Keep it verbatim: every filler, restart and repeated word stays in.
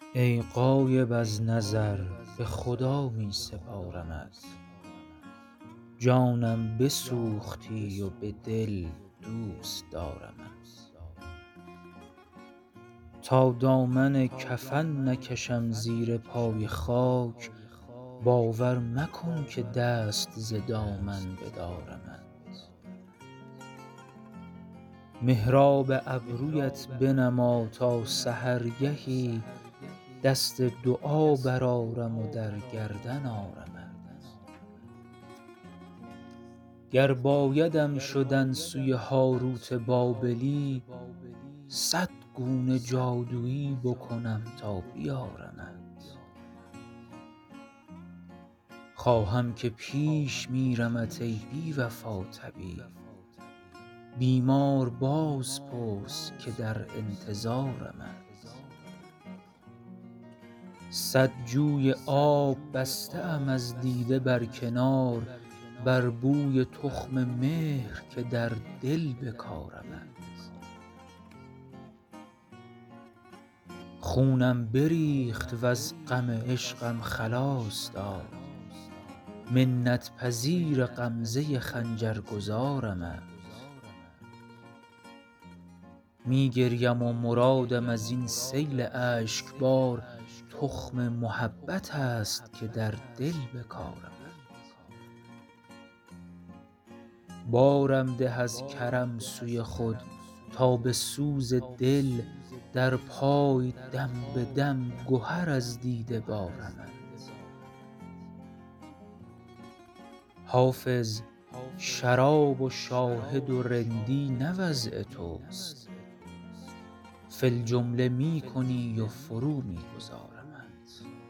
ای غایب از نظر به خدا می سپارمت، جانم بسوختی و به دل دوست دارمت. تا دامن کفن نکشم زیر پای خاک، باور مکن که دست ز دامن بدارمت. محراب ابرویت بنما تا سحرگهی، دست دعا برآرم و در گردن آرمت. گر بایدم شدن سوی هاروت بابلی، صد گونه جادویی بکنم تا بیارمت. خواهم که پیش میرمت ای بی وفا طبیب، بیمار باز پرس که در انتظارمت. صد جوی آب بسته ام از دیده بر کنار، بر بوی تخم مهر که در دل بکارمت. خونم بریخت وز غم عشقم خلاص داد، منت پذیر غمزه خنجرگذارمت. می گریم و مرادم از این سیل اشکبار، تخم محبت است که در دل بکارمت. بارم ده از کرم سوی خود تا به سوز دل، در پای دم به دم گهر از دیده بارمت. حافظ شراب و شاهد و رندی نه وضع توست، فی الجمله می کنی و فرو می گذارمت.